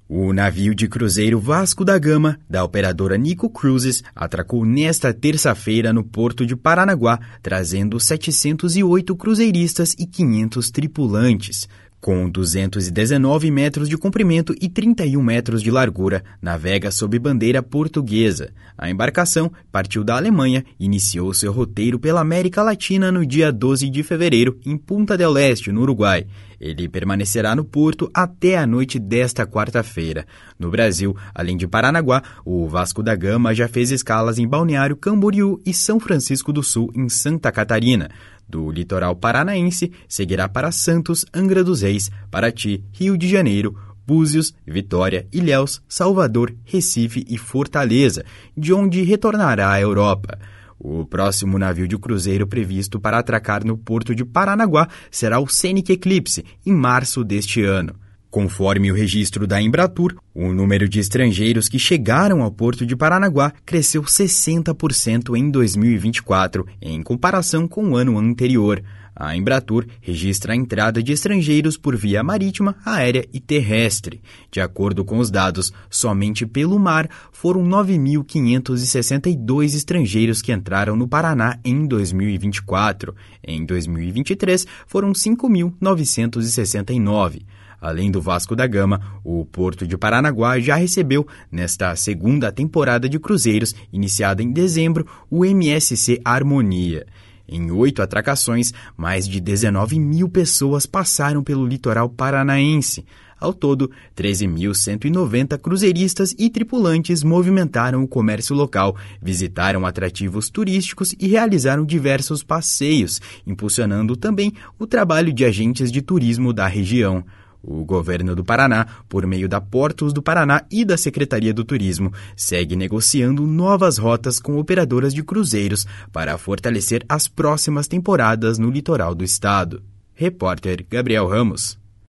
O navio de cruzeiro Vasco da Gama, da operadora Nico Cruises, atracou nesta terça-feira no porto de Paranaguá, trazendo 708 cruzeiristas e 500 tripulantes. Com 219 metros de comprimento e 31 metros de largura, navega sob bandeira portuguesa. A embarcação partiu da Alemanha e iniciou seu roteiro pela América Latina no dia 12 de fevereiro, em Punta del Este, no Uruguai. Ele permanecerá no porto até a noite desta quarta-feira. No Brasil, além de Paranaguá, o Vasco da Gama já fez escalas em Balneário Camboriú e São Francisco do Sul, em Santa Catarina. Do litoral paranaense, seguirá para Santos, Angra dos Reis, Paraty, Rio de Janeiro, Búzios, Vitória, Ilhéus, Salvador, Recife e Fortaleza, de onde retornará à Europa. O próximo navio de cruzeiro previsto para atracar no porto de Paranaguá será o Scenic Eclipse, em março deste ano. Conforme o registro da Embratur, o número de estrangeiros que chegaram ao porto de Paranaguá cresceu 60% em 2024, em comparação com o ano anterior. A Embratur registra a entrada de estrangeiros por via marítima, aérea e terrestre. De acordo com os dados, somente pelo mar foram 9.562 estrangeiros que entraram no Paraná em 2024. Em 2023, foram 5.969. Além do Vasco da Gama, o Porto de Paranaguá já recebeu, nesta segunda temporada de cruzeiros, iniciada em dezembro, o MSC Harmonia. Em 8 atracações, mais de 19 mil pessoas passaram pelo litoral paranaense. Ao todo, 13.190 cruzeiristas e tripulantes movimentaram o comércio local, visitaram atrativos turísticos e realizaram diversos passeios, impulsionando também o trabalho de agentes de turismo da região. O governo do Paraná, por meio da Portos do Paraná e da Secretaria do Turismo, segue negociando novas rotas com operadoras de cruzeiros para fortalecer as próximas temporadas no litoral do estado. Repórter Gabriel Ramos.